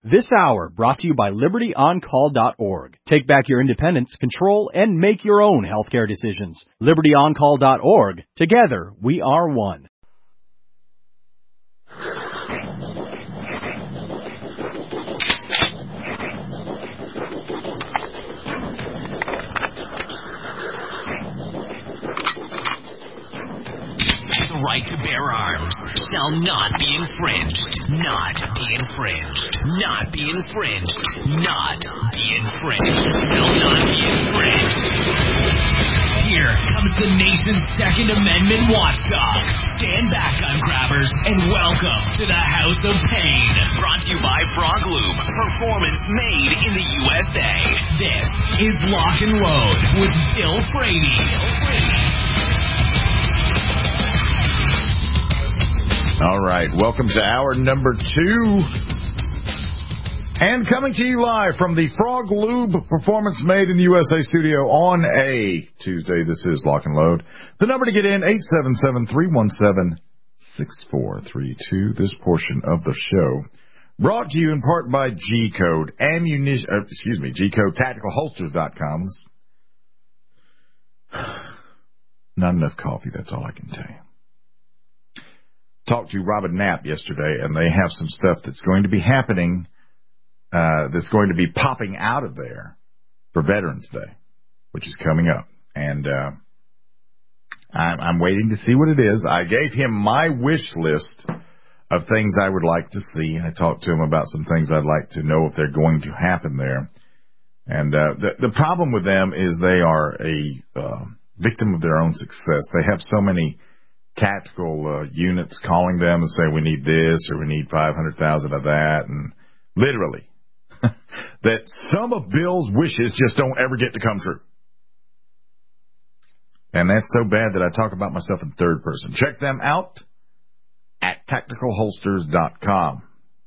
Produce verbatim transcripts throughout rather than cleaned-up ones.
This hour brought to you by Liberty On Call dot org. Take back your independence, control, and make your own healthcare decisions. Liberty On Call dot org. Together, we are one. The right to bear arms shall not be infringed. Not be infringed. Not be infringed. Not be infringed. Shall not be infringed. Here comes the nation's Second Amendment watchdog. Stand back, gun grabbers, and welcome to the House of Pain. Brought to you by Frog Lube. Performance made in the U S A. This is Lock and Load with Bill Frady. Bill Frady. All right, welcome to hour number two. And coming to you live from the Frog Lube Performance Made in the U S A studio on a Tuesday. This is Lock and Load. The number to get in, eight seven seven, three one seven, six four three two. This portion of the show brought to you in part by G-Code, ammunition, uh, excuse me, G Code Tactical Holsters dot com. Not enough coffee, that's all I can tell you. Talked to Robin Knapp yesterday, and they have some stuff that's going to be happening, uh, that's going to be popping out of there for Veterans Day, which is coming up. And uh, I'm, I'm waiting to see what it is. I gave him my wish list of things I would like to see. I talked to him about some things I'd like to know if they're going to happen there. And uh, the, the problem with them is they are a uh, victim of their own success. They have so many tactical uh, units calling them and say, we need this or we need five hundred thousand of that. And literally, that some of Bill's wishes just don't ever get to come true. And that's so bad that I talk about myself in third person. Check them out at tactical holsters dot com.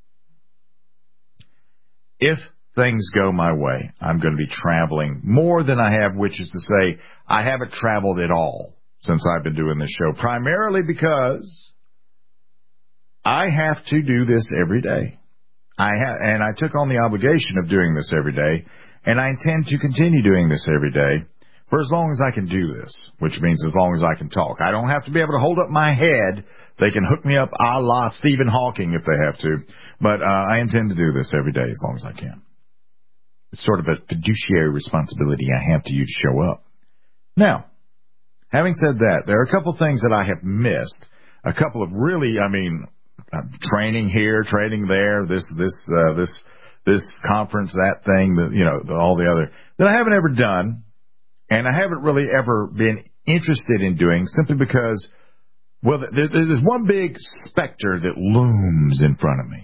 If things go my way, I'm going to be traveling more than I have, which is to say I haven't traveled at all since I've been doing this show, primarily because I have to do this every day. I ha- and I took on the obligation of doing this every day, and I intend to continue doing this every day for as long as I can do this, which means as long as I can talk. I don't have to be able to hold up my head. They can hook me up a la Stephen Hawking if they have to, but uh, I intend to do this every day as long as I can. It's sort of a fiduciary responsibility I have to you to show up. Now, having said that, there are a couple things that I have missed. A couple of really, I mean, uh, training here, training there, this, this, uh, this, this conference, that thing, the, you know, the, all the other that I haven't ever done, and I haven't really ever been interested in doing, simply because, well, there, there's one big specter that looms in front of me: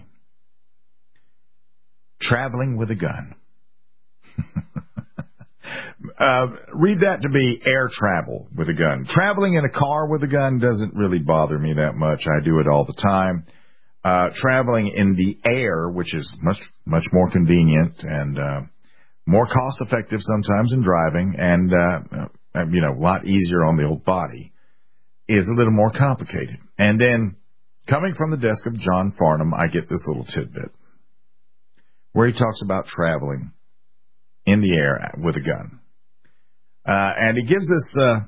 traveling with a gun. Uh, read that to be air travel with a gun. Traveling in a car with a gun doesn't really bother me that much. I do it all the time. Uh, traveling in the air, which is much, much more convenient and uh, more cost effective sometimes than driving, and, uh, you know, a lot easier on the old body, is a little more complicated. And then, coming from the desk of John Farnham, I get this little tidbit where he talks about traveling in the air with a gun. Uh, and he gives us, uh,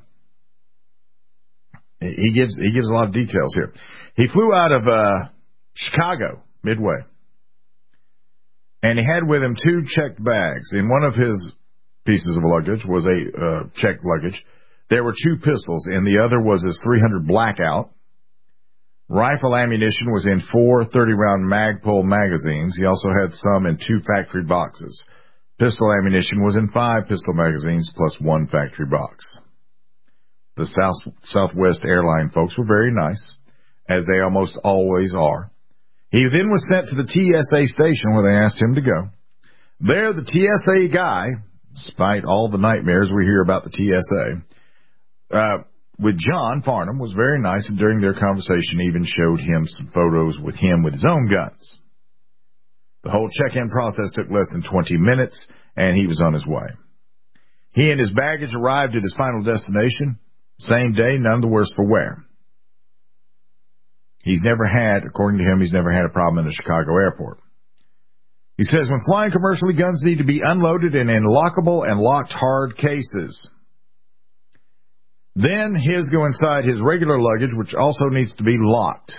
he gives, he gives a lot of details here. He flew out of, uh, Chicago, Midway, and he had with him two checked bags. In one of his pieces of luggage was a, uh, checked luggage. There were two pistols. In the other was his three hundred Blackout. Rifle ammunition was in four thirty round Magpul magazines. He also had some in two factory boxes. Pistol ammunition was in five pistol magazines plus one factory box. The South, Southwest airline folks were very nice, as they almost always are. He then was sent to the T S A station where they asked him to go. There, the T S A guy, despite all the nightmares we hear about the T S A, uh, with John Farnham, was very nice, and during their conversation even showed him some photos with him with his own guns. The whole check-in process took less than twenty minutes, and he was on his way. He and his baggage arrived at his final destination, same day, none the worse for wear. He's never had, according to him, he's never had a problem in the Chicago airport. He says, when flying commercially, guns need to be unloaded in unlockable and locked hard cases. Then his go inside his regular luggage, which also needs to be locked.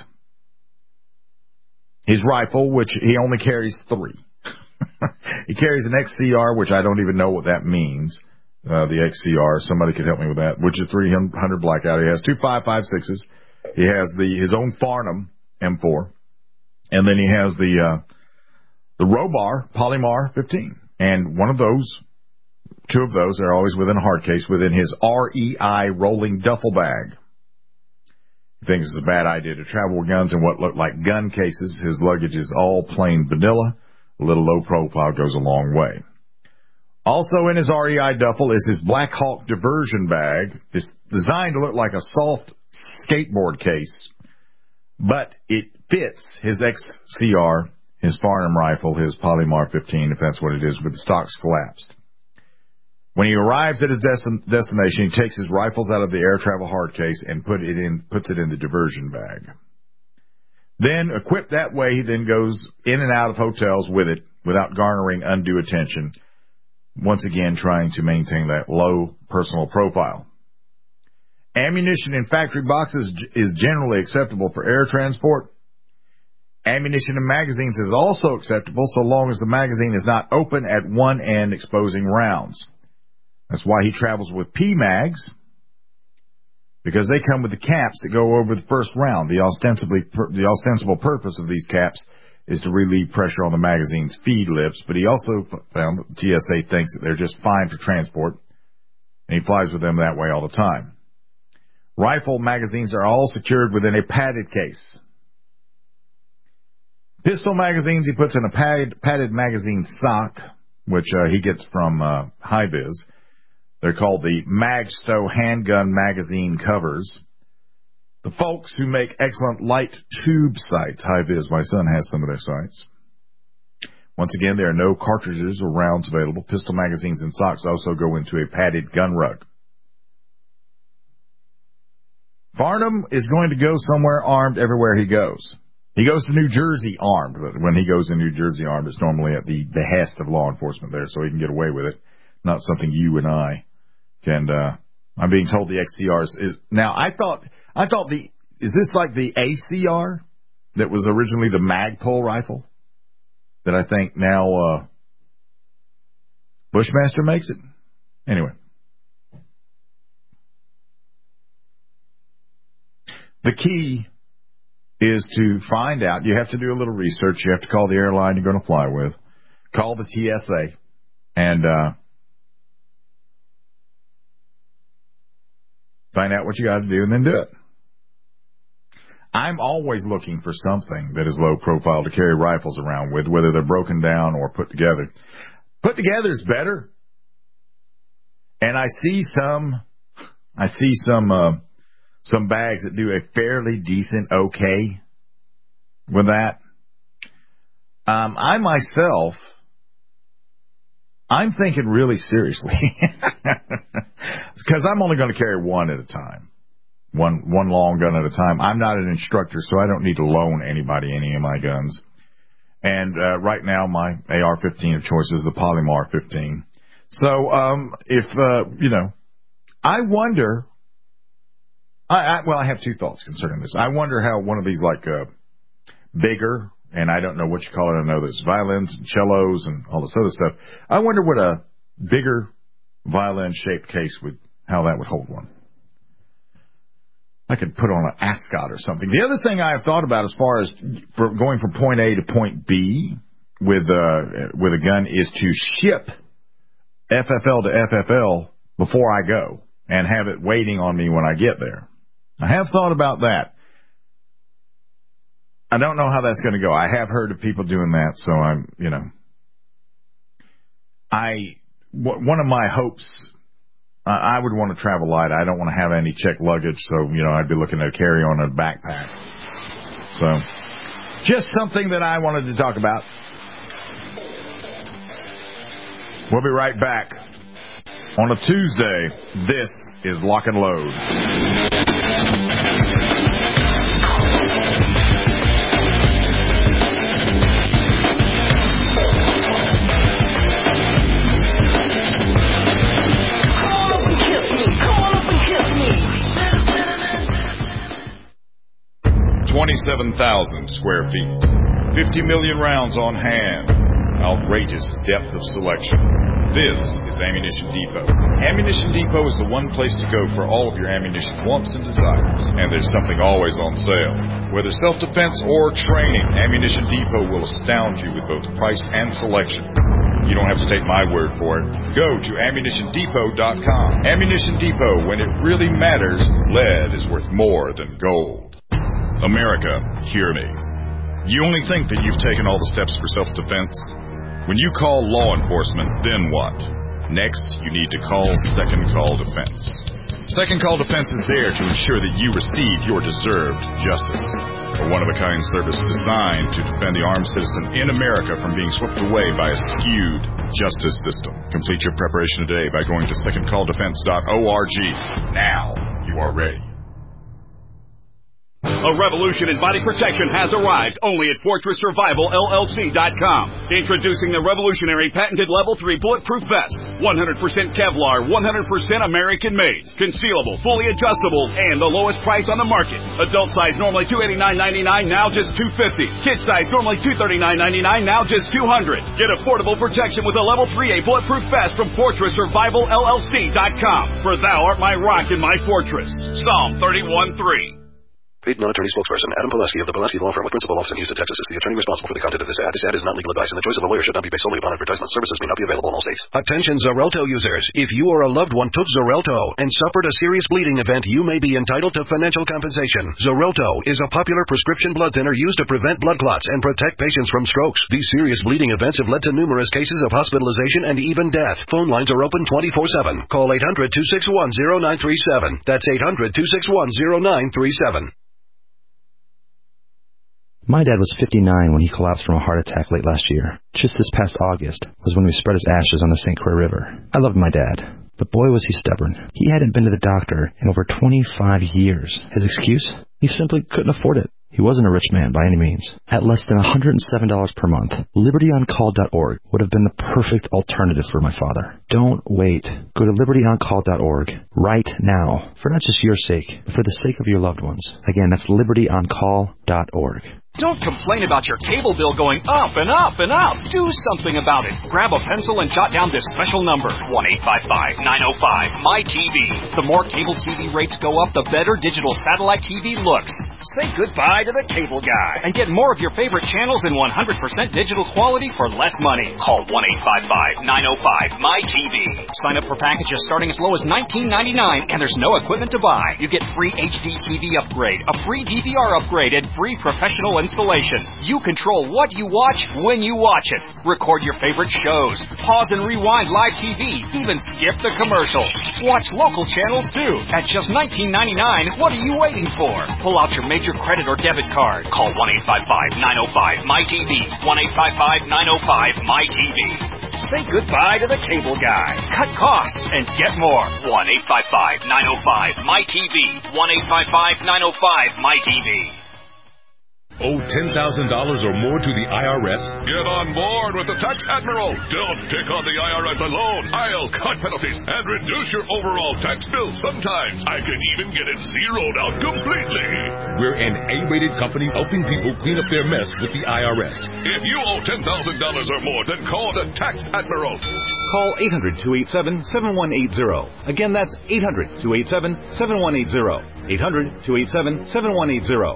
His rifle, which he only carries three. He carries an X C R, which I don't even know what that means. Uh, the X C R, somebody could help me with that, which is three hundred Blackout. He has two five five sixes. He has the his own Farnham M four. And then he has the uh, the Robar Polymar fifteen. And one of those, two of those are always within a hard case within his R E I rolling duffel bag. He thinks it's a bad idea to travel with guns in what look like gun cases. His luggage is all plain vanilla. A little low profile goes a long way. Also in his R E I duffel is his Black Hawk diversion bag. It's designed to look like a soft skateboard case, but it fits his X C R, his Farnham rifle, his Polymar fifteen, if that's what it is, with the stocks collapsed. When he arrives at his destin- destination, he takes his rifles out of the air travel hard case and put it in, puts it in the diversion bag. Then, equipped that way, he then goes in and out of hotels with it without garnering undue attention, once again trying to maintain that low personal profile. Ammunition in factory boxes is generally acceptable for air transport. Ammunition in magazines is also acceptable so long as the magazine is not open at one end exposing rounds. That's why he travels with P mags, because they come with the caps that go over the first round. The ostensibly the ostensible purpose of these caps is to relieve pressure on the magazine's feed lips, but he also found that T S A thinks that they're just fine for transport, and he flies with them that way all the time. Rifle magazines are all secured within a padded case. Pistol magazines he puts in a padded, padded magazine stock, which uh, he gets from uh, Hi-Vis. They're called the Magstow handgun magazine covers. The folks who make excellent light tube sights, Hi-Vis, my son has some of their sights. Once again, there are no cartridges or rounds available. Pistol magazines and socks also go into a padded gun rug. Farnham is going to go somewhere armed everywhere he goes. He goes to New Jersey armed, but when he goes to New Jersey armed, it's normally at the behest of law enforcement there, so he can get away with it. Not something you and I can, uh, I'm being told the X C R is, is now I thought, I thought the, is this like the A C R that was originally the Magpul rifle that I think now, uh, Bushmaster makes it? Anyway. The key is to find out. You have to do a little research. You have to call the airline you're going to fly with. Call the T S A. And uh, find out what you got to do and then do it. I'm always looking for something that is low profile to carry rifles around with, whether they're broken down or put together. Put together is better. And I see some, I see some, uh, some bags that do a fairly decent okay with that. Um, I myself, I'm thinking really seriously, because I'm only going to carry one at a time, one one long gun at a time. I'm not an instructor, so I don't need to loan anybody any of my guns. And uh, right now, my A R fifteen of choice is the Polymar fifteen. So um, if, uh, you know, I wonder, I, I, well, I have two thoughts concerning this. I wonder how one of these, like, uh, bigger, and I don't know what you call it. I know there's violins and cellos and all this other stuff. I wonder what a bigger violin-shaped case would, how that would hold one. I could put on an ascot or something. The other thing I have thought about as far as for going from point A to point B with, uh, with a gun is to ship F F L to F F L before I go and have it waiting on me when I get there. I have thought about that. I don't know how that's going to go. I have heard of people doing that, so I'm, you know. I, w- one of my hopes, uh, I would want to travel light. I don't want to have any checked luggage, so, you know, I'd be looking to carry on a backpack. So, just something that I wanted to talk about. We'll be right back. On a Tuesday, this is Lock and Load. seven thousand square feet. fifty million rounds on hand. Outrageous depth of selection. This is Ammunition Depot. Ammunition Depot is the one place to go for all of your ammunition wants and desires. And there's something always on sale. Whether self-defense or training, Ammunition Depot will astound you with both price and selection. You don't have to take my word for it. Go to ammunition depot dot com. Ammunition Depot, when it really matters, lead is worth more than gold. America, hear me. You only think that you've taken all the steps for self-defense? When you call law enforcement, then what? Next, you need to call Second Call Defense. Second Call Defense is there to ensure that you receive your deserved justice. A one-of-a-kind service designed to defend the armed citizen in America from being swept away by a skewed justice system. Complete your preparation today by going to second call defense dot org. Now you are ready. A revolution in body protection has arrived only at Fortress Survival L L C dot com. Introducing the revolutionary patented Level three Bulletproof Vest. one hundred percent Kevlar, one hundred percent American-made. Concealable, fully adjustable, and the lowest price on the market. Adult size normally two hundred eighty-nine ninety-nine, now just two hundred fifty dollars. Kid size normally two hundred thirty-nine ninety-nine, now just two hundred dollars. Get affordable protection with a Level three A Bulletproof Vest from Fortress Survival L L C dot com. For thou art my rock and my fortress. Psalm thirty-one three. Paid non-attorney spokesperson Adam Pulaski of the Pulaski Law Firm with principal office in Houston, Texas, is the attorney responsible for the content of this ad. This ad is not legal advice, and the choice of a lawyer should not be based solely upon advertisement. Services may not be available in all states. Attention Xarelto users. If you or a loved one took Xarelto and suffered a serious bleeding event, you may be entitled to financial compensation. Xarelto is a popular prescription blood thinner used to prevent blood clots and protect patients from strokes. These serious bleeding events have led to numerous cases of hospitalization and even death. Phone lines are open twenty-four seven. Call eight hundred two six one zero nine three seven. That's eight hundred two six one zero nine three seven. My dad was fifty-nine when he collapsed from a heart attack late last year. Just this past August was when we spread his ashes on the Saint Croix River. I loved my dad, but boy was he stubborn. He hadn't been to the doctor in over twenty-five years. His excuse? He simply couldn't afford it. He wasn't a rich man by any means. At less than one hundred seven dollars per month, liberty on call dot org would have been the perfect alternative for my father. Don't wait. Go to liberty on call dot org right now, for not just your sake, but for the sake of your loved ones. Again, that's liberty on call dot org. Don't complain about your cable bill going up and up and up. Do something about it. Grab a pencil and jot down this special number, one eight five five nine oh five M Y T V. The more cable T V rates go up, the better digital satellite T V looks. Say goodbye to the cable guy and get more of your favorite channels in one hundred percent digital quality for less money. Call one eight five five nine oh five M Y T V. Sign up for packages starting as low as nineteen ninety-nine, and there's no equipment to buy. You get free H D T V upgrade, a free D V R upgrade, and free professional installation. You control what you watch when you watch it. Record your favorite shows. Pause and rewind live T V. Even skip the commercials. Watch local channels too. At just nineteen ninety-nine, what are you waiting for? Pull out your major credit or debit card. Call one eight five five nine oh five M Y T V. one eight five five nine oh five M Y T V. Say goodbye to the cable guy. Cut costs and get more. one eight five five nine oh five M Y T V. one eight five five nine oh five M Y T V. Owe ten thousand dollars or more to the I R S? Get on board with the Tax Admiral. Don't take on the I R S alone. I'll cut penalties and reduce your overall tax bill. Sometimes I can even get it zeroed out completely. We're an A-rated company helping people clean up their mess with the I R S. If you owe ten thousand dollars or more, then call the Tax Admiral. Call eight hundred two eight seven seven one eight zero. Again, that's eight hundred two eight seven seven one eight zero. eight hundred two eight seven seven one eight zero.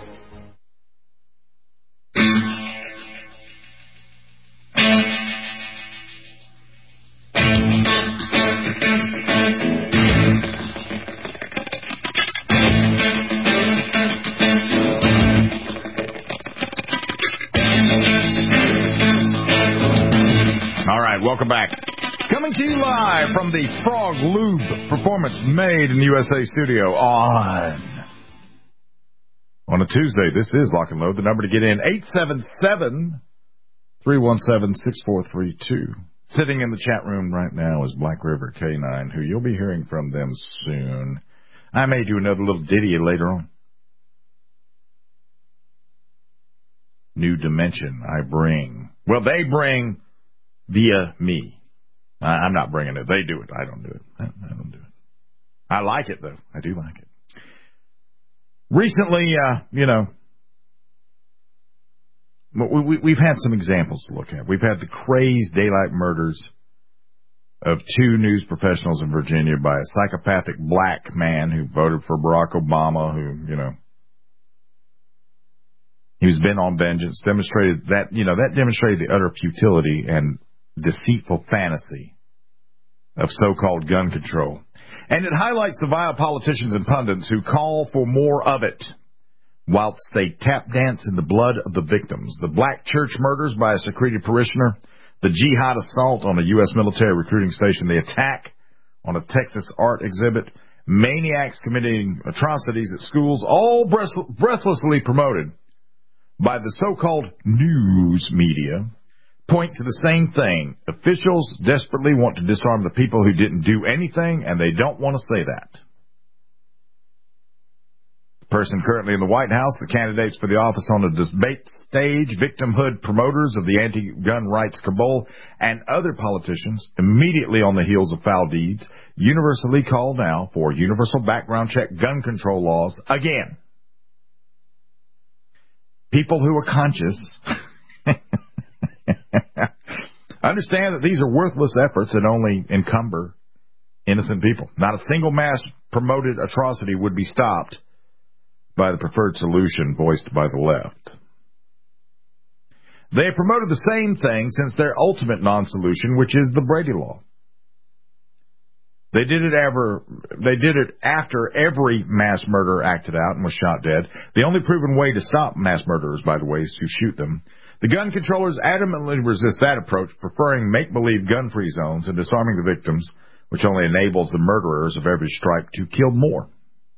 Welcome back. Coming to you live from the Frog Lube Performance Made in the U S A studio on on a Tuesday. This is Lock and Load. The number to get in, eight seven seven, three one seven, six four three two. Sitting in the chat room right now is Black River K nine, who you'll be hearing from them soon. I may do another little ditty later on. New dimension I bring. Well, they bring via me. I, I'm not bringing it. They do it. I don't do it. I, I don't do it. I like it, though. I do like it. Recently, uh, you know, we, we, we've had some examples to look at. We've had the crazed daylight murders of two news professionals in Virginia by a psychopathic black man who voted for Barack Obama, who, you know, he was bent on vengeance, demonstrated that, you know, that demonstrated the utter futility and deceitful fantasy of so-called gun control. And it highlights the vile politicians and pundits who call for more of it, whilst they tap dance in the blood of the victims. The black church murders by a secreted parishioner, the jihad assault on a U S military recruiting station, the attack on a Texas art exhibit, maniacs committing atrocities at schools, all breathlessly promoted by the so-called news media, point to the same thing. Officials desperately want to disarm the people who didn't do anything, and they don't want to say that. The person currently in the White House, the candidates for the office on the debate stage, victimhood promoters of the anti-gun rights cabal, and other politicians, immediately on the heels of foul deeds, universally call now for universal background check gun control laws again. People who are conscious understand that these are worthless efforts that only encumber innocent people. Not a single mass-promoted atrocity would be stopped by the preferred solution voiced by the left. They have promoted the same thing since their ultimate non-solution, which is the Brady Law. They did it ever. They did it after every mass murderer acted out and was shot dead. The only proven way to stop mass murderers, by the way, is to shoot them. The gun controllers adamantly resist that approach, preferring make-believe gun-free zones and disarming the victims, which only enables the murderers of every stripe to kill more.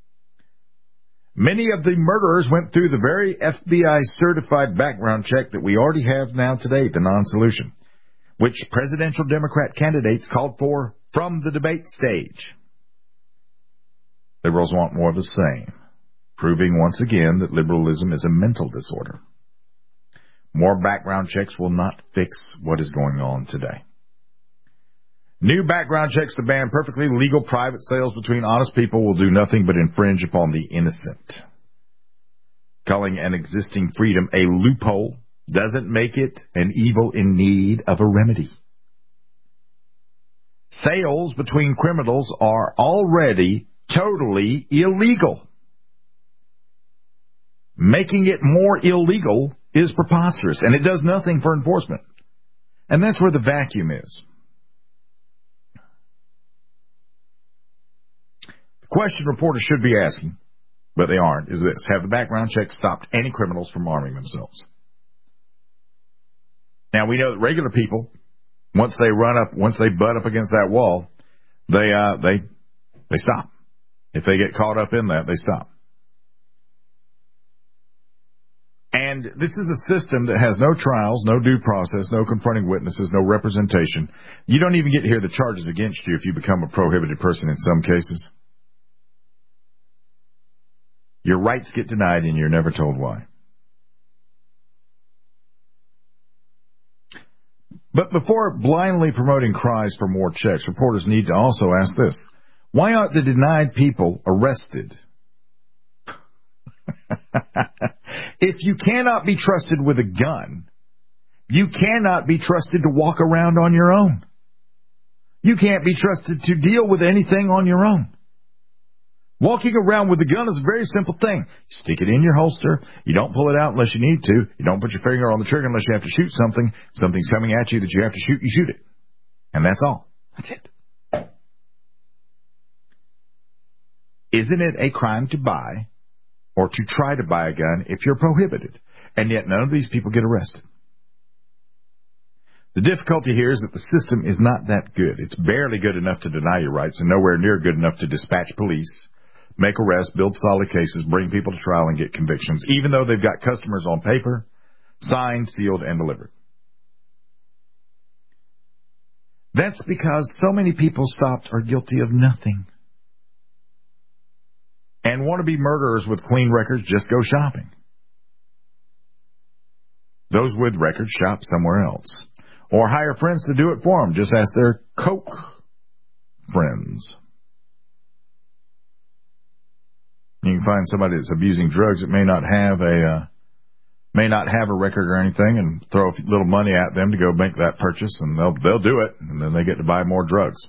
Many of the murderers went through the very F B I-certified background check that we already have now today, the non-solution, which presidential Democrat candidates called for from the debate stage. Liberals want more of the same, proving once again that liberalism is a mental disorder. More background checks will not fix what is going on today. New background checks to ban perfectly legal private sales between honest people will do nothing but infringe upon the innocent. Calling an existing freedom a loophole doesn't make it an evil in need of a remedy. Sales between criminals are already totally illegal. Making it more illegal is preposterous, and it does nothing for enforcement. And that's where the vacuum is. The question reporters should be asking, but they aren't, is this: have the background checks stopped any criminals from arming themselves? Now, we know that regular people, once they run up, once they butt up against that wall, they uh, they they stop. If they get caught up in that, they stop. And this is a system that has no trials, no due process, no confronting witnesses, no representation. You don't even get to hear the charges against you if you become a prohibited person in some cases. Your rights get denied and you're never told why. But before blindly promoting cries for more checks, reporters need to also ask this: why aren't the denied people arrested? If you cannot be trusted with a gun, you cannot be trusted to walk around on your own. You can't be trusted to deal with anything on your own. Walking around with a gun is a very simple thing. You stick it in your holster. You don't pull it out unless you need to. You don't put your finger on the trigger unless you have to shoot something. If something's coming at you that you have to shoot, you shoot it. And that's all. That's it. Isn't it a crime to buy or to try to buy a gun if you're prohibited? And yet none of these people get arrested. The difficulty here is that the system is not that good. It's barely good enough to deny your rights and nowhere near good enough to dispatch police, make arrests, build solid cases, bring people to trial, and get convictions, even though they've got customers on paper, signed, sealed, and delivered. That's because so many people stopped are guilty of nothing. And wannabe murderers with clean records just go shopping. Those with records shop somewhere else. Or hire friends to do it for them. Just ask their coke friends. You can find somebody that's abusing drugs that may not have a uh, may not have a record or anything, and throw a little money at them to go make that purchase, and they'll they'll do it, and then they get to buy more drugs.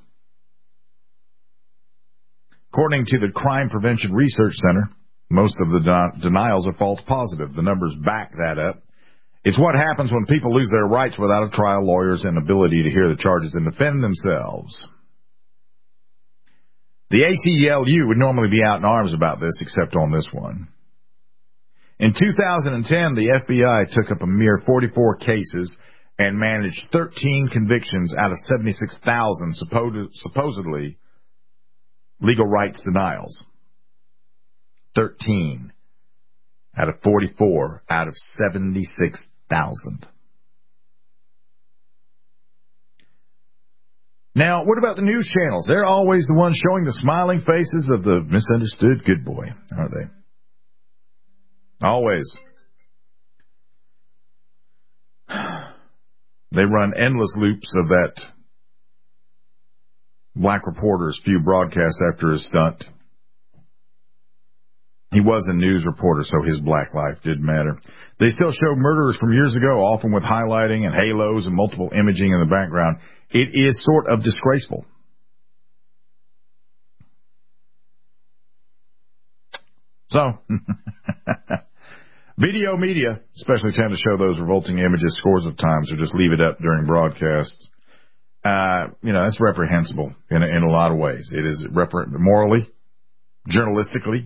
According to the Crime Prevention Research Center, most of the den- denials are false positive. The numbers back that up. It's what happens when people lose their rights without a trial, lawyers, and ability to hear the charges and defend themselves. The A C L U would normally be out in arms about this, except on this one. In two thousand ten, the F B I took up a mere forty-four cases and managed thirteen convictions out of seventy-six thousand supposedly legal rights denials. thirteen out of forty-four out of seventy-six thousand. Now, what about the news channels? They're always the ones showing the smiling faces of the misunderstood good boy, aren't they? Always. They run endless loops of that black reporter's few broadcasts after his stunt. He was a news reporter, so his black life didn't matter. They still show murderers from years ago, often with highlighting and halos and multiple imaging in the background. It is sort of disgraceful. So, video media especially tend to show those revolting images scores of times or just leave it up during broadcasts. Uh, you know, that's reprehensible in a, in a lot of ways. It is repre- morally, journalistically,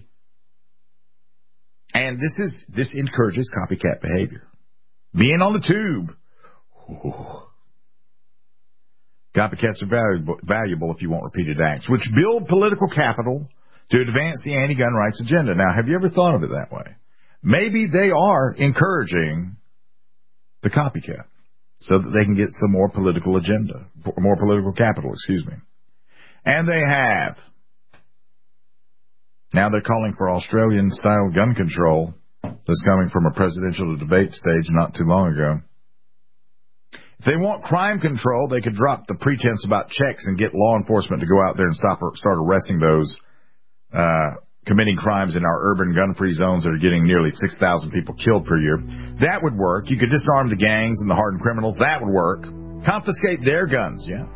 and this is this encourages copycat behavior. Being on the tube. Ooh. Copycats are valuable, valuable if you want repeated acts, which build political capital to advance the anti-gun rights agenda. Now, have you ever thought of it that way? Maybe they are encouraging the copycat so that they can get some more political agenda, more political capital, excuse me. And they have. Now they're calling for Australian-style gun control that's coming from a presidential debate stage not too long ago. If they want crime control, they could drop the pretense about checks and get law enforcement to go out there and stop start arresting those uh, committing crimes in our urban gun-free zones that are getting nearly six thousand people killed per year. That would work. You could disarm the gangs and the hardened criminals. That would work. Confiscate their guns, yeah.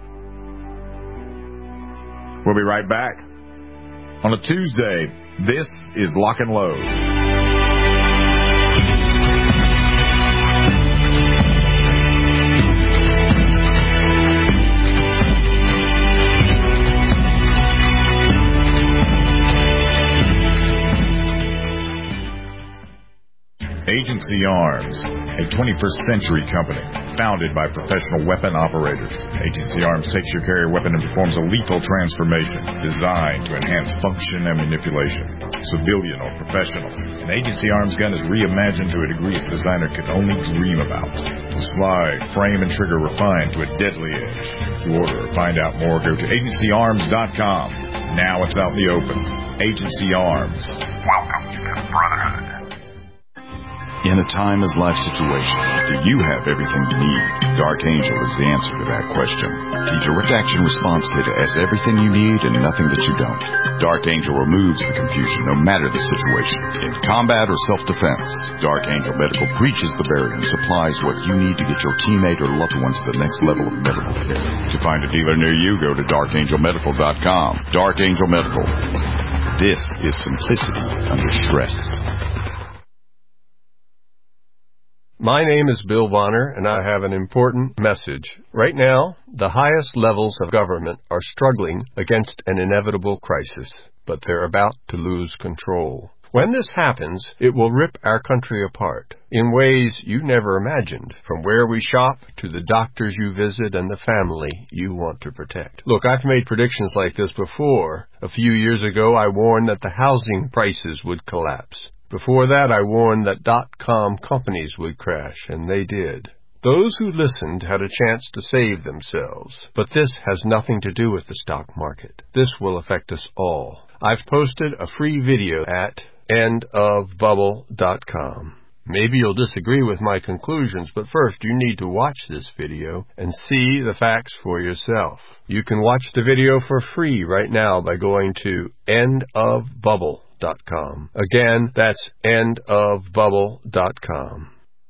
We'll be right back. On a Tuesday, this is Lock and Load. Agency Arms, a twenty-first century company founded by professional weapon operators. Agency Arms takes your carrier weapon and performs a lethal transformation designed to enhance function and manipulation. Civilian or professional, an Agency Arms gun is reimagined to a degree its designer could only dream about. The slide, frame, and trigger refined to a deadly edge. To order or find out more, go to agency arms dot com. Now it's out in the open. Agency Arms. Welcome to the Brotherhood. In a timeless life situation, do you have everything you need? Dark Angel is the answer to that question. The direct action response kit has everything you need and nothing that you don't. Dark Angel removes the confusion no matter the situation. In combat or self-defense, Dark Angel Medical breaches the barrier and supplies what you need to get your teammate or loved one to the next level of medical care. To find a dealer near you, go to dark angel medical dot com. Dark Angel Medical. This is simplicity under stress. My name is Bill Bonner, and I have an important message. Right now, the highest levels of government are struggling against an inevitable crisis, but they're about to lose control. When this happens, it will rip our country apart in ways you never imagined, from where we shop to the doctors you visit and the family you want to protect. Look, I've made predictions like this before. A few years ago, I warned that the housing prices would collapse. Before that, I warned that dot-com companies would crash, and they did. Those who listened had a chance to save themselves. But this has nothing to do with the stock market. This will affect us all. I've posted a free video at end of bubble dot com. Maybe you'll disagree with my conclusions, but first you need to watch this video and see the facts for yourself. You can watch the video for free right now by going to end of bubble dot com. Again, that's end of bubble dot com.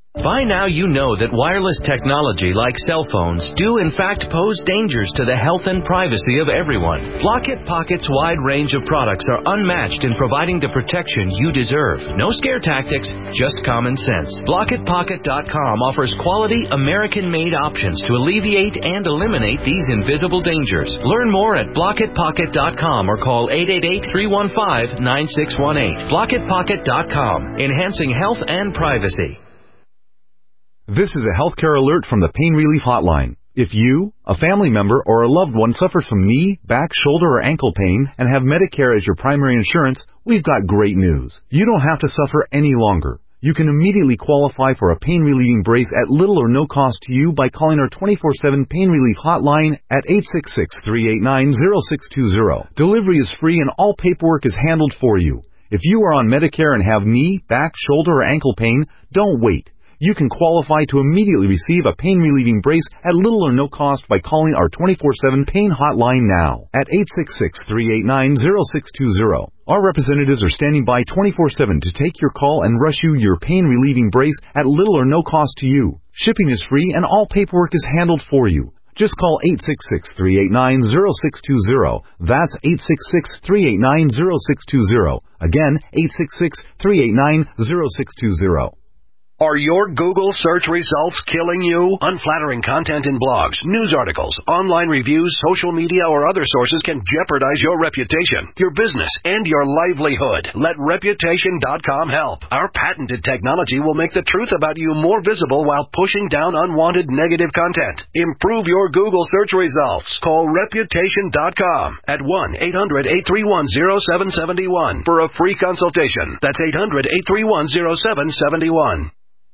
By now you know that wireless technology like cell phones do in fact pose dangers to the health and privacy of everyone. Blockit Pocket's wide range of products are unmatched in providing the protection you deserve. No scare tactics, just common sense. Blockit Pocket dot com offers quality American-made options to alleviate and eliminate these invisible dangers. Learn more at Blockit Pocket dot com or call eight eight eight, three one five, nine six one eight. Blockit Pocket dot com, enhancing health and privacy. This is a healthcare alert from the Pain Relief Hotline. If you, a family member, or a loved one suffers from knee, back, shoulder, or ankle pain and have Medicare as your primary insurance, we've got great news. You don't have to suffer any longer. You can immediately qualify for a pain-relieving brace at little or no cost to you by calling our twenty-four seven Pain Relief Hotline at eight six six, three eight nine, zero six two zero. Delivery is free and all paperwork is handled for you. If you are on Medicare and have knee, back, shoulder, or ankle pain, don't wait. You can qualify to immediately receive a pain-relieving brace at little or no cost by calling our twenty-four seven Pain Hotline now at eight six six, three eight nine, zero six two zero. Our representatives are standing by twenty-four seven to take your call and rush you your pain-relieving brace at little or no cost to you. Shipping is free and all paperwork is handled for you. Just call eight six six, three eight nine, zero six two zero. That's eight six six, three eight nine, zero six two zero. Again, eight six six, three eight nine, zero six two zero. Are your Google search results killing you? Unflattering content in blogs, news articles, online reviews, social media, or other sources can jeopardize your reputation, your business, and your livelihood. Let Reputation dot com help. Our patented technology will make the truth about you more visible while pushing down unwanted negative content. Improve your Google search results. Call Reputation dot com at one eight hundred, eight three one, zero seven seven one for a free consultation. That's eight hundred, eight three one, zero seven seven one.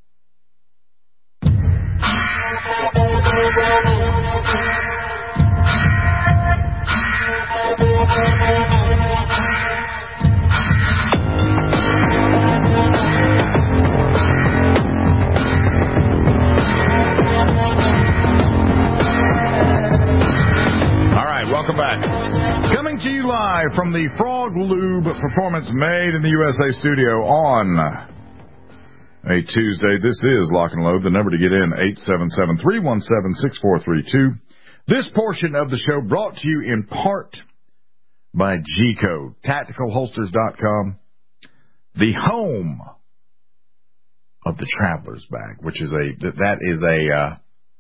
Welcome back. Coming to you live from the Frog Lube Performance Made in the U S A studio on a Tuesday. This is Lock and Load. The number to get in, eight seven seven, three one seven, six four three two. This portion of the show brought to you in part by G-Code, Tactical Holsters dot com, the home of the Traveler's Bag, which is a, that is a, uh,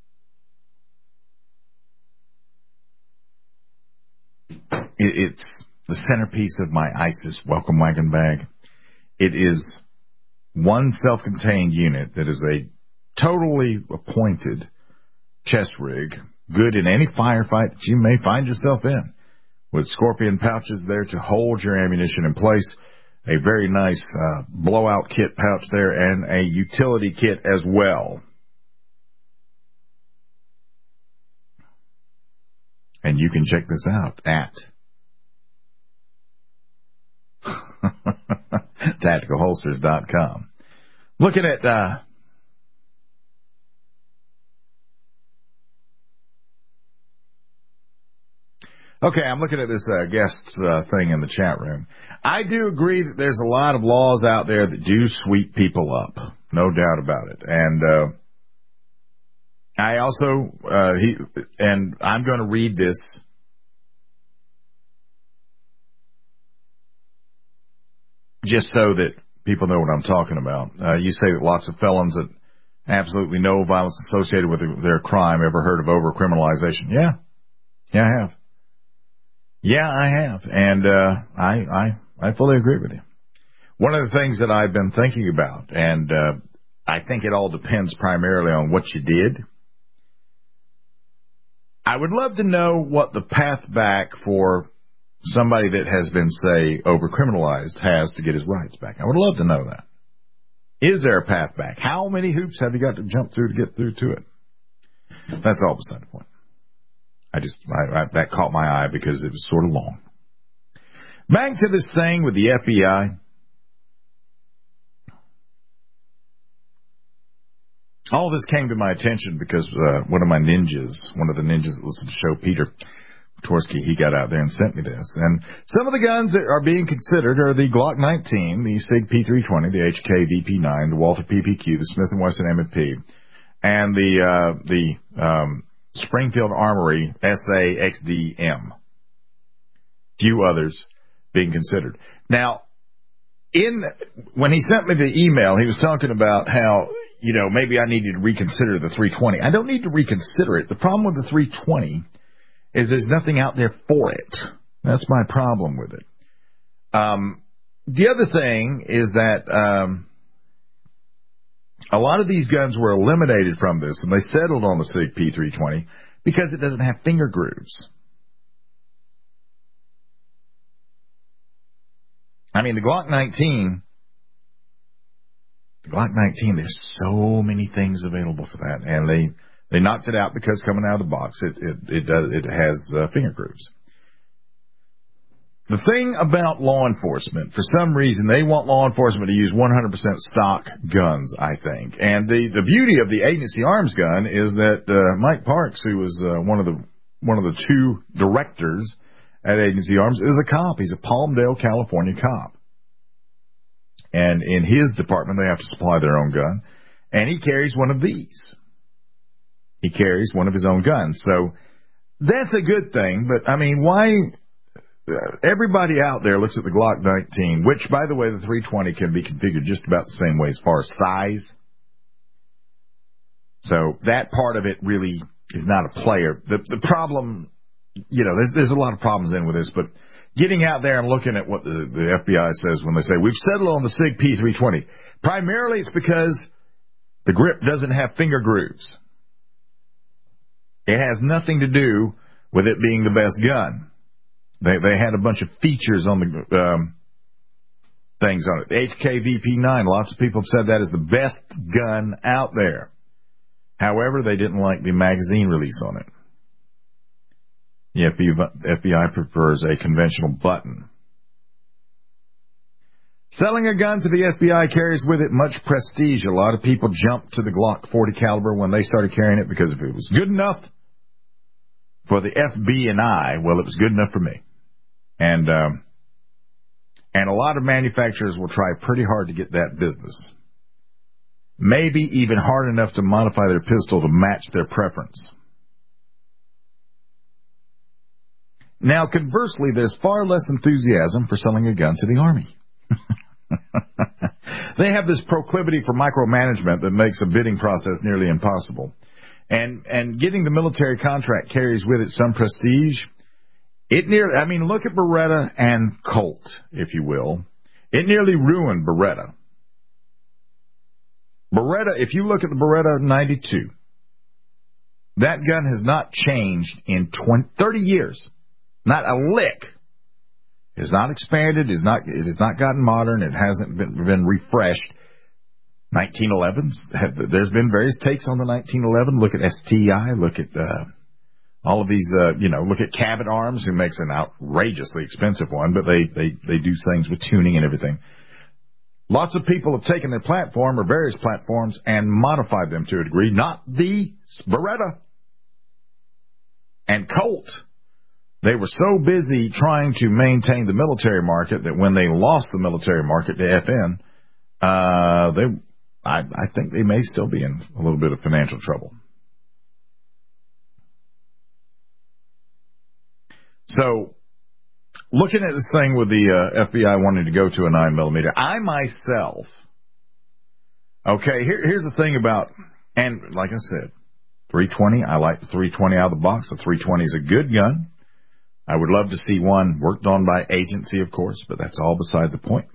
it's the centerpiece of my ISIS welcome wagon bag. It is one self-contained unit that is a totally appointed chest rig, good in any firefight that you may find yourself in, with scorpion pouches there to hold your ammunition in place, a very nice uh, blowout kit pouch there, and a utility kit as well. And you can check this out at Tactical Holsters dot com. Looking at uh, okay, I'm looking at this uh, guest uh, thing in the chat room. I do agree that there's a lot of laws out there that do sweep people up, no doubt about it. And uh, I also uh, he and I'm going to read this. Just so that people know what I'm talking about. Uh, you say that lots of felons that absolutely no violence associated with their crime ever heard of overcriminalization. Yeah. Yeah, I have. Yeah, I have. And uh, I, I, I fully agree with you. One of the things that I've been thinking about, and uh, I think it all depends primarily on what you did. I would love to know what the path back for somebody that has been, say, over-criminalized has to get his rights back. I would love to know that. Is there a path back? How many hoops have you got to jump through to get through to it? That's all beside the point. I just, I, I, that caught my eye because it was sort of long. Back to this thing with the F B I. All this came to my attention because uh, one of my ninjas, one of the ninjas that listens to the show, Peter, Torsky, he got out there and sent me this. And some of the guns that are being considered are the Glock nineteen, the SIG P three twenty, the H K V P nine, the Walther P P Q, the Smith and Wesson M and P, and the uh, the um, Springfield Armory S A X D M. Few others being considered. Now, in when he sent me the email, he was talking about how, you know, maybe I needed to reconsider the three twenty. I don't need to reconsider it. The problem with the three twenty is there's nothing out there for it. That's my problem with it. Um, the other thing is that um, a lot of these guns were eliminated from this, and they settled on the SIG P three twenty because it doesn't have finger grooves. I mean, the Glock nineteen, the Glock nineteen, there's so many things available for that, and they They knocked it out because coming out of the box, it it it, does, it has uh, finger grooves. The thing about law enforcement, for some reason, they want law enforcement to use one hundred percent stock guns, I think. And the, the beauty of the agency arms gun is that uh, Mike Parks, who was uh, one of the one of the two directors at Agency Arms, is a cop. He's a Palmdale, California cop. And in his department, they have to supply their own gun. And he carries one of these. He carries one of his own guns. So that's a good thing. But, I mean, why... Everybody out there looks at the Glock nineteen, which, by the way, the three twenty can be configured just about the same way as far as size. So that part of it really is not a player. The the problem, you know, there's there's a lot of problems in with this, but getting out there and looking at what the, the F B I says when they say, we've settled on the SIG P three twenty, primarily it's because the grip doesn't have finger grooves. It has nothing to do with it being the best gun. They they had a bunch of features on the um, things on it. The H K V P nine, lots of people have said that is the best gun out there. However, they didn't like the magazine release on it. The F B I prefers a conventional button. Selling a gun to the F B I carries with it much prestige. A lot of people jumped to the Glock forty caliber when they started carrying it because if it was good enough for the F B I, well, it was good enough for me. And um, and a lot of manufacturers will try pretty hard to get that business. Maybe even hard enough to modify their pistol to match their preference. Now, conversely, there's far less enthusiasm for selling a gun to the Army. They have this proclivity for micromanagement that makes a bidding process nearly impossible. And and getting the military contract carries with it some prestige. It nearly, I mean, look at Beretta and Colt, if you will. It nearly ruined Beretta. Beretta, if you look at the Beretta ninety-two, that gun has not changed in twenty, thirty years. Not a lick. It has not expanded. It has not, it has not gotten modern. It hasn't been, been refreshed. nineteen elevens, there's been various takes on the nineteen eleven. Look at S T I, look at uh, all of these, uh, you know, look at Cabot Arms, who makes an outrageously expensive one, but they, they, they do things with tuning and everything. Lots of people have taken their platform or various platforms and modified them to a degree, not the Beretta and Colt. They were so busy trying to maintain the military market that when they lost the military market to F N, uh, they, I, I think they may still be in a little bit of financial trouble. So, looking at this thing with the uh, F B I wanting to go to a nine millimeter, I myself, okay, here, here's the thing about, and like I said, three twenty, I like the three twenty out of the box. The three twenty is a good gun. I would love to see one worked on by agency, of course, but that's all beside the point.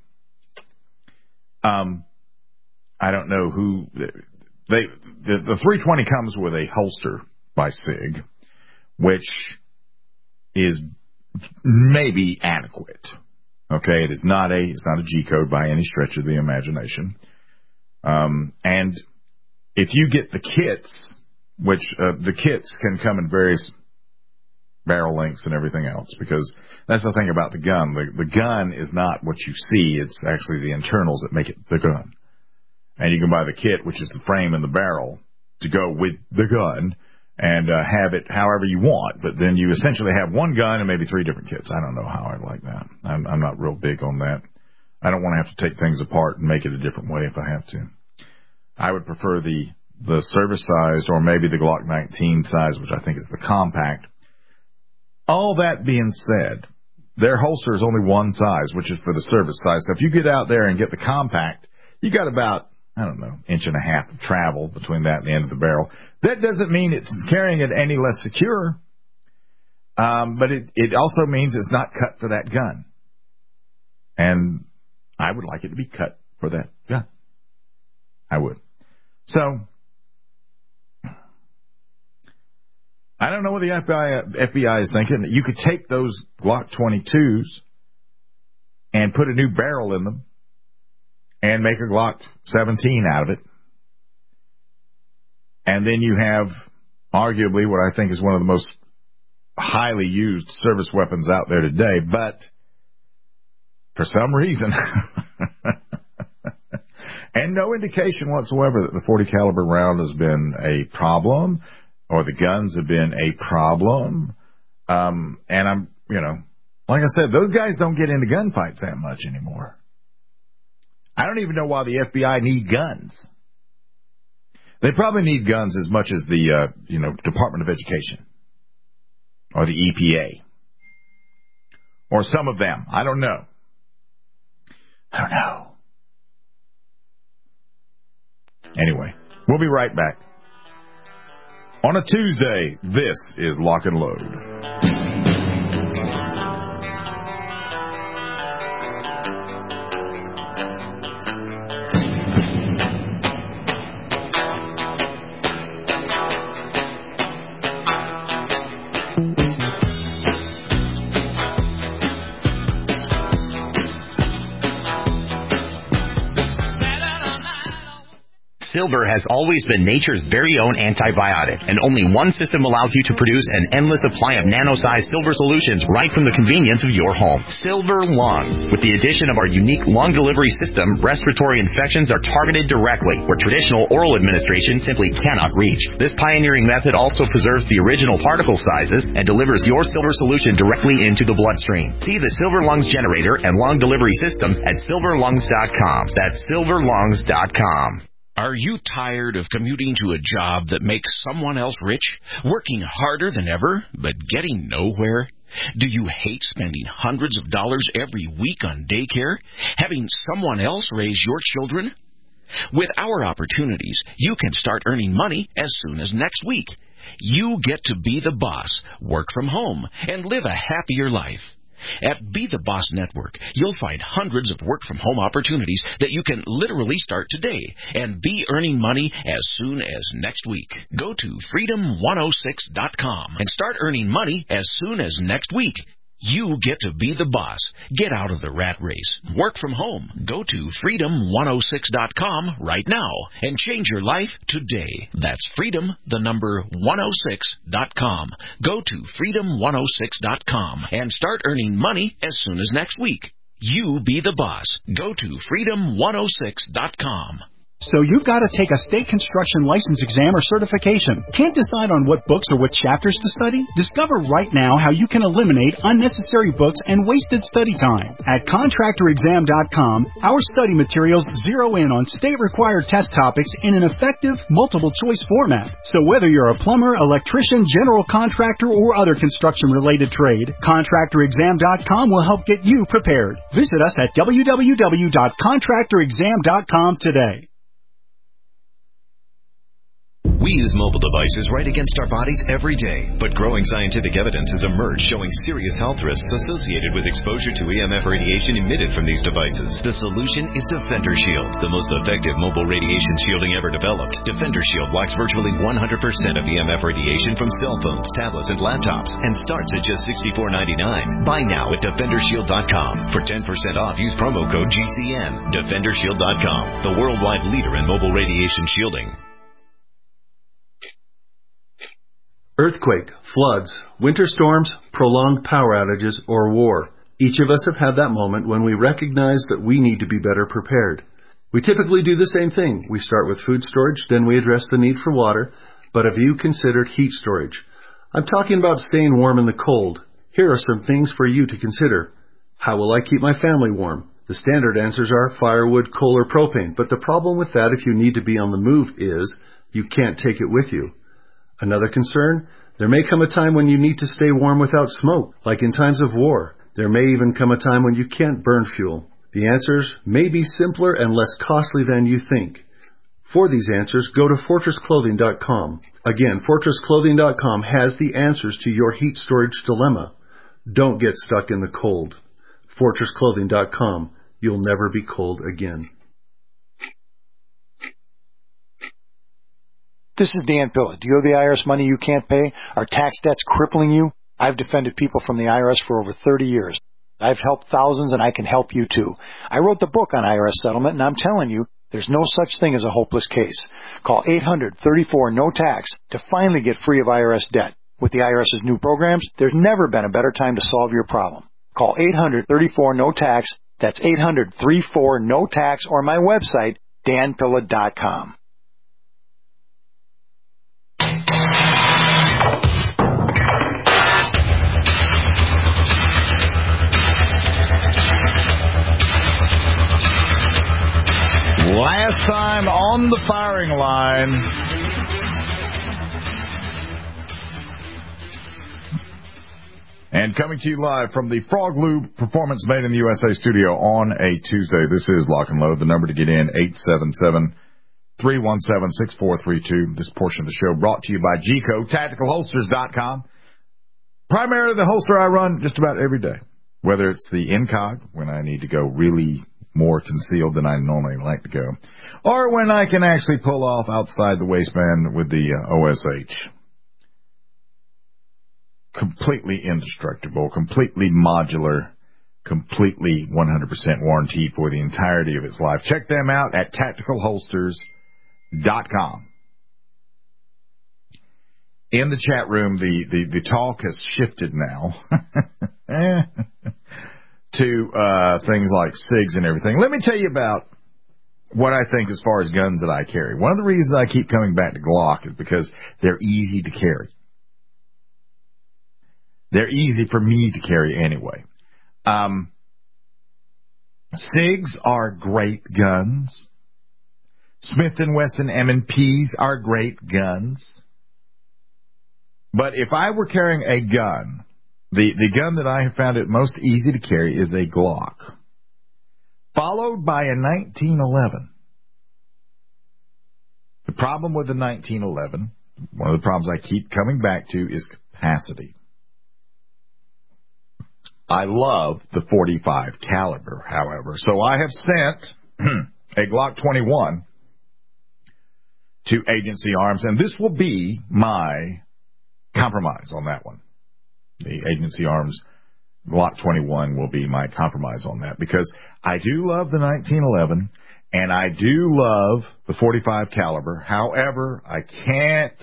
Um, I don't know who they the, the three twenty comes with a holster by SIG, which is maybe adequate. Okay, it is not a it's not a G code by any stretch of the imagination. Um, and if you get the kits, which uh, the kits can come in various barrel lengths and everything else, because that's the thing about the gun. The, the gun is not what you see. It's actually the internals that make it the gun. And you can buy the kit, which is the frame and the barrel, to go with the gun. and uh, have it however you want. But then you essentially have one gun and maybe three different kits. I don't know how I'd like that. I'm, I'm not real big on that. I don't want to have to take things apart and make it a different way if I have to. I would prefer the the service-sized or maybe the Glock nineteen size, which I think is the compact. All that being said, their holster is only one size, which is for the service size. So if you get out there and get the compact, you got about, I don't know, inch and a half of travel between that and the end of the barrel. That doesn't mean it's carrying it any less secure, um, but it, it also means it's not cut for that gun. And I would like it to be cut for that gun. I would. So, I don't know what the F B I, F B I is thinking. You could take those Glock twenty-twos and put a new barrel in them and make a Glock seventeen out of it. And then you have arguably what I think is one of the most highly used service weapons out there today. But for some reason, and no indication whatsoever that the forty caliber round has been a problem, or the guns have been a problem. Um, and I'm, you know, like I said, those guys don't get into gunfights that much anymore. I don't even know why the F B I need guns. They probably need guns as much as the, uh, you know, Department of Education or the E P A or some of them. I don't know. I don't know. Anyway, we'll be right back. On a Tuesday, this is Lock and Load. Silver has always been nature's very own antibiotic, and only one system allows you to produce an endless supply of nano-sized silver solutions right from the convenience of your home. Silver Lungs. With the addition of our unique lung delivery system, respiratory infections are targeted directly, where traditional oral administration simply cannot reach. This pioneering method also preserves the original particle sizes and delivers your silver solution directly into the bloodstream. See the Silver Lungs generator and lung delivery system at silver lungs dot com. That's silver lungs dot com. Are you tired of commuting to a job that makes someone else rich, working harder than ever, but getting nowhere? Do you hate spending hundreds of dollars every week on daycare, having someone else raise your children? With our opportunities, you can start earning money as soon as next week. You get to be the boss, work from home, and live a happier life. At Be the Boss Network, you'll find hundreds of work-from-home opportunities that you can literally start today and be earning money as soon as next week. Go to freedom one oh six dot com and start earning money as soon as next week. You get to be the boss. Get out of the rat race. Work from home. Go to freedom one oh six dot com right now and change your life today. That's freedom, the number one oh six dot com. Go to freedom one oh six dot com and start earning money as soon as next week. You be the boss. Go to freedom one oh six dot com. So you've got to take a state construction license exam or certification. Can't decide on what books or what chapters to study? Discover right now how you can eliminate unnecessary books and wasted study time. At contractor exam dot com, our study materials zero in on state-required test topics in an effective, multiple-choice format. So whether you're a plumber, electrician, general contractor, or other construction-related trade, contractor exam dot com will help get you prepared. Visit us at w w w dot contractor exam dot com today. We use mobile devices right against our bodies every day, but growing scientific evidence has emerged showing serious health risks associated with exposure to E M F radiation emitted from these devices. The solution is Defender Shield, the most effective mobile radiation shielding ever developed. Defender Shield blocks virtually one hundred percent of E M F radiation from cell phones, tablets, and laptops, and starts at just sixty-four ninety-nine. Buy now at defender shield dot com. For ten percent off, use promo code G C N. defender shield dot com, the worldwide leader in mobile radiation shielding. Earthquake, floods, winter storms, prolonged power outages, or war. Each of us have had that moment when we recognize that we need to be better prepared. We typically do the same thing. We start with food storage, then we address the need for water, But have you considered heat storage? I'm talking about staying warm in the cold. Here are some things for you to consider. How will I keep my family warm? The standard answers are firewood, coal, or propane, but the problem with that if you need to be on the move is you can't take it with you. Another concern? There may come a time when you need to stay warm without smoke, like in times of war. There may even come a time when you can't burn fuel. The answers may be simpler and less costly than you think. For these answers, go to fortress clothing dot com. Again, fortress clothing dot com has the answers to your heat storage dilemma. Don't get stuck in the cold. fortress clothing dot com. You'll never be cold again. This is Dan Pilla. Do you owe the I R S money you can't pay? Are tax debts crippling you? I've defended people from the I R S for over thirty years. I've helped thousands, and I can help you too. I wrote the book on I R S settlement, and I'm telling you, there's no such thing as a hopeless case. Call eight hundred, thirty-four, no tax to finally get free of I R S debt. With the IRS's new programs, there's never been a better time to solve your problem. Call eight hundred, thirty-four, no tax. That's eight hundred, thirty-four, no tax, or my website, dan pilla dot com. Last time on the firing line. And coming to you live from the Frog Lube Performance Made in the U S A studio on a Tuesday. This is Lock and Load. The number to get in, eight seven seven, three one seven, six four three two. This portion of the show brought to you by G C O, tactical holsters dot com. Primarily the holster I run just about every day. Whether it's the Incog, when I need to go really more concealed than I normally like to go, or when I can actually pull off outside the waistband with the uh, O S H. Completely indestructible, completely modular, completely one hundred percent warranty for the entirety of its life. Check them out at tactical holsters dot com. In the chat room, the, the, the talk has shifted now to uh, things like SIGs and everything. Let me tell you about what I think as far as guns that I carry. One of the reasons I keep coming back to Glock is because they're easy to carry. They're easy for me to carry anyway. Um, SIGs are great guns. Smith and Wesson M and Ps are great guns. But if I were carrying a gun, the, the gun that I have found it most easy to carry is a Glock, followed by a nineteen eleven. The problem with the nineteen eleven, one of the problems I keep coming back to, is capacity. I love the forty-five caliber, however, so I have sent a Glock twenty-one to Agency Arms, and this will be my compromise on that one. The Agency Arms Glock twenty-one will be my compromise on that, because I do love the nineteen eleven, and I do love the forty-five caliber. However, I can't,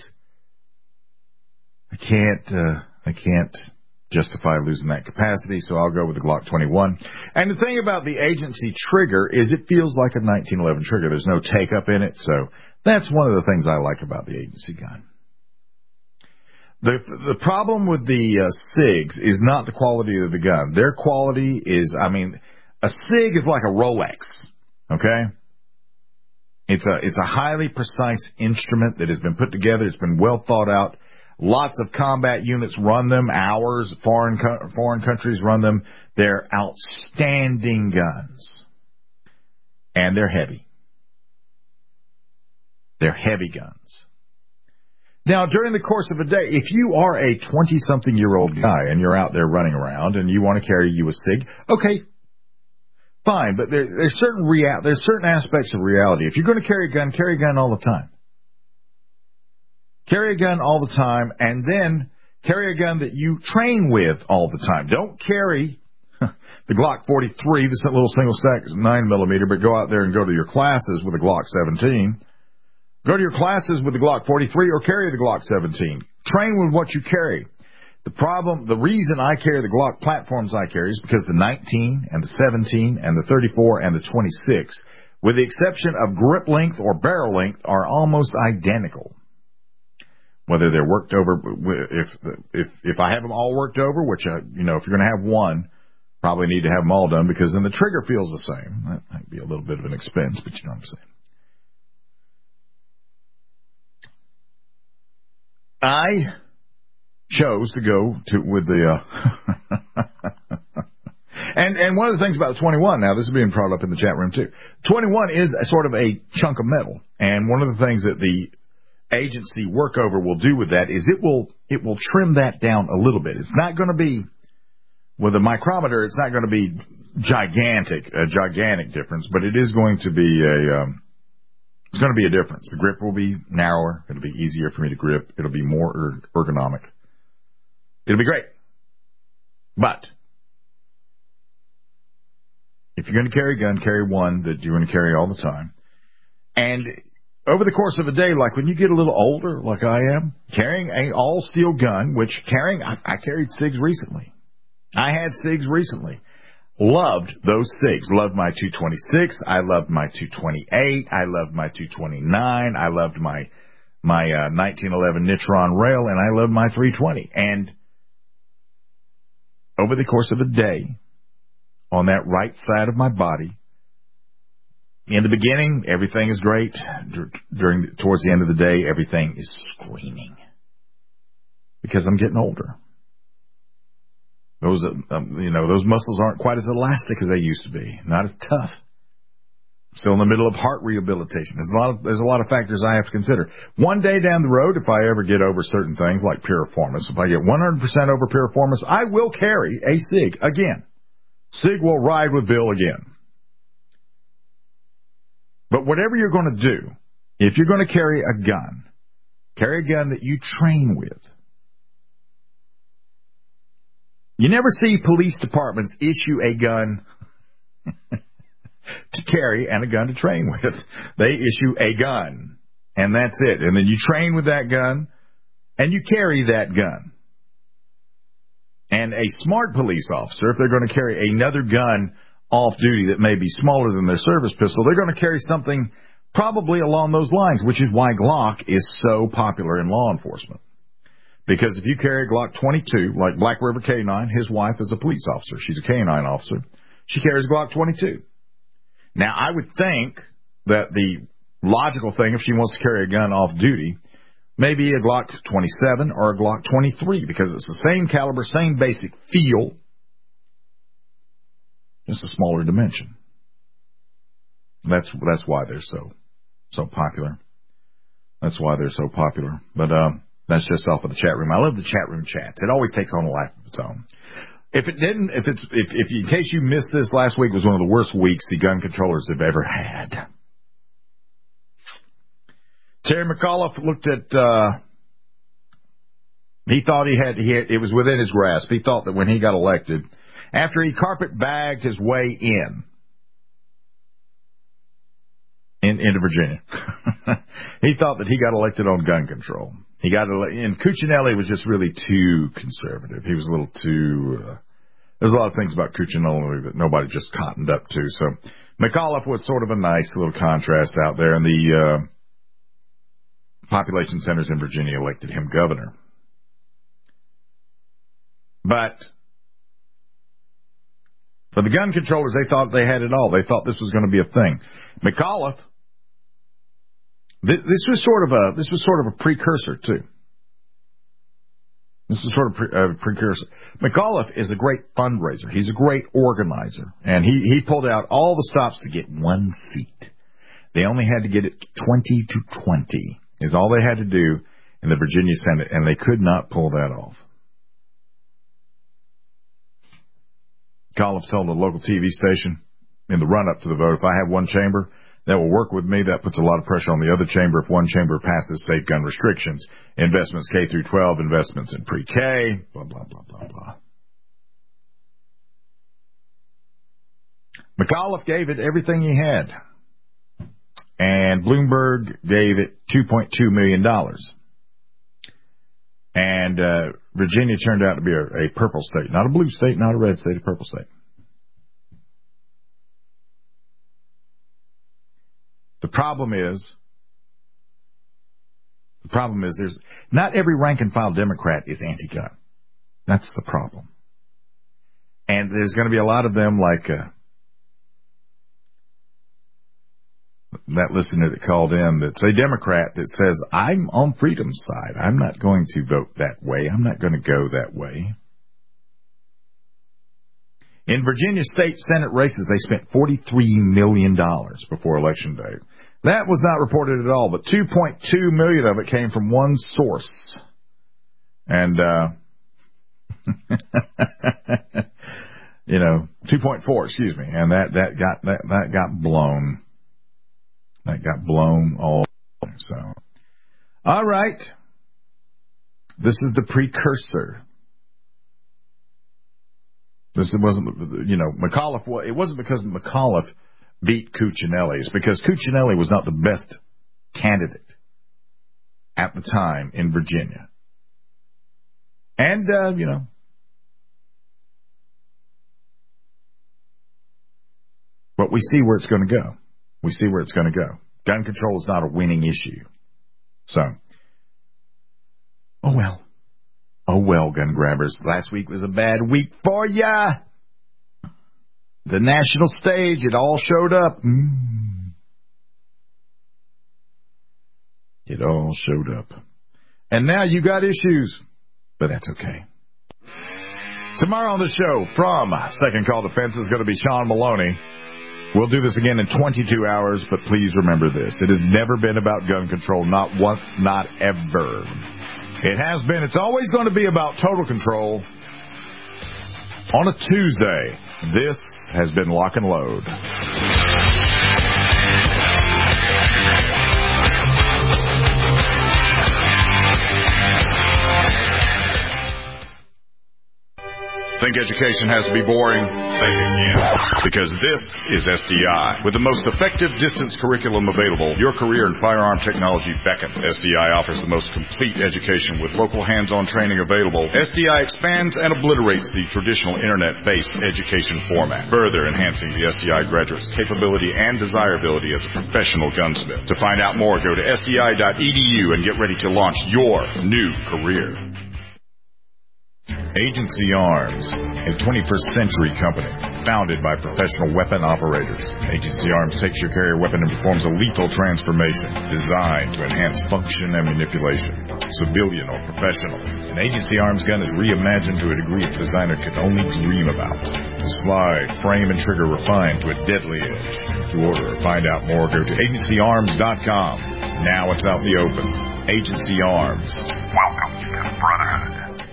I can't, uh, I can't justify losing that capacity, so I'll go with the Glock twenty-one. And the thing about the Agency trigger is it feels like a nineteen eleven trigger. There's no take-up in it, so that's one of the things I like about the Agency gun. The the problem with the uh, SIGs is not the quality of the gun. Their quality is, I mean, a SIG is like a Rolex, okay? It's a it's a highly precise instrument that has been put together. It's been well thought out. Lots of combat units run them. Ours, foreign foreign countries run them. They're outstanding guns, and they're heavy. They're heavy guns. Now, during the course of a day, if you are a twenty-something-year-old guy and you're out there running around and you want to carry you a SIG, okay, fine. But there, there's certain rea- there's certain aspects of reality. If you're going to carry a gun, carry a gun all the time. Carry a gun all the time, and then carry a gun that you train with all the time. Don't carry the Glock forty-three, this little single-stack nine millimeter, but go out there and go to your classes with a Glock seventeen. Go to your classes with the Glock forty-three or carry the Glock seventeen. Train with what you carry. The problem, the reason I carry the Glock platforms I carry is because the nineteen and the seventeen and the thirty-four and the twenty-six, with the exception of grip length or barrel length, are almost identical. whether they're worked over. If if if I have them all worked over, which I, you know, if you're going to have one, probably need to have them all done because then the trigger feels the same. That might be a little bit of an expense, but you know what I'm saying. I chose to go to with the uh, and and one of the things about the twenty-one, now this is being brought up in the chat room too. twenty-one is a sort of a chunk of metal, and one of the things that the agency workover will do with that is it will it will trim that down a little bit. It's not going to be with a micrometer. It's not going to be gigantic, a gigantic difference, but it is going to be a um, it's going to be a difference. The grip will be narrower. It'll be easier for me to grip. It'll be more er- ergonomic. It'll be great. But if you're going to carry a gun, carry one that you're going to carry all the time. And over the course of a day, like when you get a little older, like I am, carrying an all-steel gun, which carrying, I, I carried SIGs recently. I had SIGs recently. Loved those SIGs. Loved my two twenty-six. I loved my two twenty-eight. I loved my two twenty-nine. I loved my my uh, nineteen eleven Nitron rail, and I loved my three twenty. And over the course of a day, on that right side of my body, in the beginning, everything is great. During towards the end of the day, everything is screaming because I'm getting older. Those, um, you know, those muscles aren't quite as elastic as they used to be. Not as tough. Still in the middle of heart rehabilitation. There's a lot of, there's a lot of factors I have to consider. One day down the road, if I ever get over certain things like piriformis, if I get one hundred percent over piriformis, I will carry a SIG again. SIG will ride with Bill again. But whatever you're going to do, if you're going to carry a gun, carry a gun that you train with. You never see police departments issue a gun to carry and a gun to train with. They issue a gun, and that's it. And then you train with that gun, and you carry that gun. And a smart police officer, if they're going to carry another gun off duty that may be smaller than their service pistol, they're going to carry something probably along those lines, which is why Glock is so popular in law enforcement. Because if you carry a Glock twenty-two, like Black River K nine, his wife is a police officer. She's a K nine officer. She carries a Glock twenty-two. Now, I would think that the logical thing, if she wants to carry a gun off duty, may be a Glock twenty-seven or a Glock twenty-three, because it's the same caliber, same basic feel, just a smaller dimension. That's that's why they're so so popular. That's why they're so popular. But um, that's just off of the chat room. I love the chat room chats. It always takes on a life of its own. If it didn't, if it's if, if in case you missed this, last week was one of the worst weeks the gun controllers have ever had. Terry McAuliffe looked at. Uh, he thought he had, he had. It was within his grasp. He thought that when he got elected, after he carpet bagged his way in. In, into Virginia. He thought that he got elected on gun control. He got elected, and Cuccinelli was just really too conservative. He was a little too, uh, there's a lot of things about Cuccinelli that nobody just cottoned up to. So McAuliffe was sort of a nice little contrast out there, and the uh, population centers in Virginia elected him governor. But for the gun controllers, they thought they had it all. They thought this was going to be a thing. McAuliffe, th- this was sort of a this was sort of a precursor too. This was sort of pre- a precursor. McAuliffe is a great fundraiser. He's a great organizer, and he he pulled out all the stops to get one seat. They only had to get it twenty to twenty is all they had to do in the Virginia Senate, and they could not pull that off. McAuliffe told a local T V station in the run-up to the vote, if I have one chamber that will work with me, that puts a lot of pressure on the other chamber. If one chamber passes safe gun restrictions, investments K through twelve, investments in pre-K, blah, blah, blah, blah, blah. McAuliffe gave it everything he had, and Bloomberg gave it two point two million dollars. And uh, Virginia turned out to be a, a purple state, not a blue state, not a red state, a purple state. The problem is, The problem is there's not every rank-and-file Democrat is anti-gun. That's the problem. And there's going to be a lot of them like uh, that listener that called in that's a Democrat that says, I'm on freedom's side. I'm not going to vote that way. I'm not going to go that way. In Virginia state Senate races, they spent forty-three million dollars before Election Day. That was not reported at all, but two point two million dollars of it came from one source. And, uh, you know, two point four, excuse me. And that, that got, that, that got blown. That got blown all. So, all right. This is the precursor. This wasn't, you know, McAuliffe, it wasn't because McAuliffe beat Cuccinelli. It's because Cuccinelli was not the best candidate at the time in Virginia. And, uh, you know, but we see where it's going to go. We see where it's going to go. Gun control is not a winning issue. So, oh well. Oh well, gun grabbers. Last week was a bad week for ya. The national stage, it all showed up. Mm. It all showed up. And now you got issues. But that's okay. Tomorrow on the show, from Second Call Defense, is going to be Sean Maloney. We'll do this again in twenty-two hours, but please remember this. It has never been about gun control. Not once, not ever. It has been. It's always going to be about total control. On a Tuesday, this has been Lock and Load. Think education has to be boring? Think again. Because this is S D I. With the most effective distance curriculum available, your career in firearm technology beckons. S D I offers the most complete education with local hands-on training available. S D I expands and obliterates the traditional internet-based education format, further enhancing the S D I graduate's capability and desirability as a professional gunsmith. To find out more, go to S D I dot E D U and get ready to launch your new career. Agency Arms, a twenty-first century company founded by professional weapon operators. Agency Arms takes your carrier weapon and performs a lethal transformation designed to enhance function and manipulation, civilian or professional. An Agency Arms gun is reimagined to a degree its designer could only dream about. The slide, frame, and trigger refined to a deadly edge. To order or find out more, go to agency arms dot com. Now it's out in the open. Agency Arms. Welcome to the Brotherhood.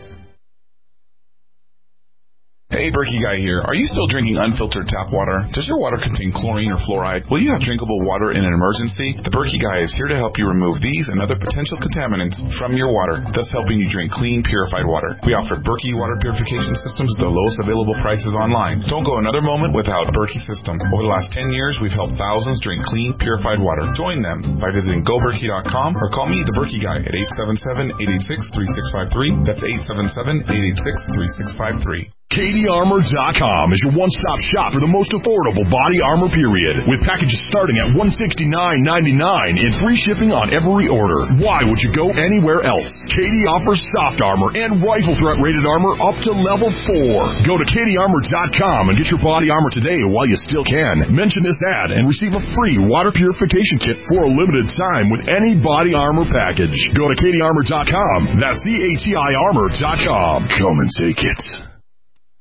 Hey, Berkey Guy here. Are you still drinking unfiltered tap water? Does your water contain chlorine or fluoride? Will you have drinkable water in an emergency? The Berkey Guy is here to help you remove these and other potential contaminants from your water, thus helping you drink clean, purified water. We offer Berkey water purification systems at the lowest available prices online. Don't go another moment without a Berkey system. Over the last ten years, we've helped thousands drink clean, purified water. Join them by visiting go berkey dot com or call me, the Berkey Guy, at eight seven seven, eight eight six, three six five three. That's eight seven seven, eight eight six, three six five three. Katie Armor dot com is your one-stop shop for the most affordable body armor period, with packages starting at one hundred sixty-nine ninety-nine and free shipping on every order. Why would you go anywhere else? Katie offers soft armor and rifle threat rated armor up to level four. Go to Katie Armor dot com and get your body armor today while you still can. Mention this ad and receive a free water purification kit for a limited time with any body armor package. Go to Katie Armor dot com. That's C A T I Armor dot com. Come and take it.